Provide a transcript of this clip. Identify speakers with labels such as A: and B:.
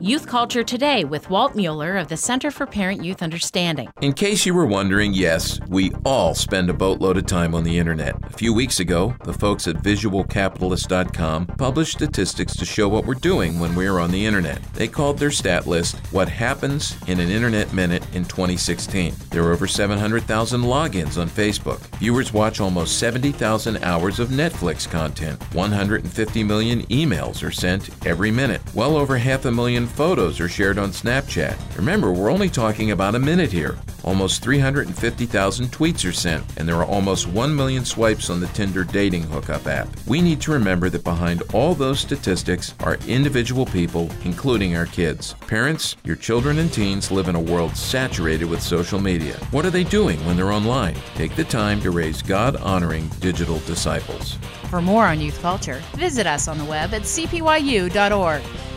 A: Youth Culture Today with Walt Mueller of the Center for Parent-Youth Understanding.
B: In case you were wondering, yes, we all spend a boatload of time on the internet. A few weeks ago, the folks at visualcapitalist.com published statistics to show what we're doing when we're on the internet. They called their stat list, What Happens in an Internet Minute in 2016. There were over 700,000 logins on Facebook. Viewers watch almost 70,000 hours of Netflix content. 150 million emails are sent every minute. Well over 500,000 photos are shared on Snapchat. Remember, we're only talking about a minute here. Almost 350,000 tweets are sent, and there are almost 1 million swipes on the Tinder dating hookup app. We need to remember that behind all those statistics are individual people, including our kids. Parents, your children and teens live in a world saturated with social media. What are they doing when they're online? Take the time to raise God-honoring digital disciples.
A: For more on youth culture, visit us on the web at cpyu.org.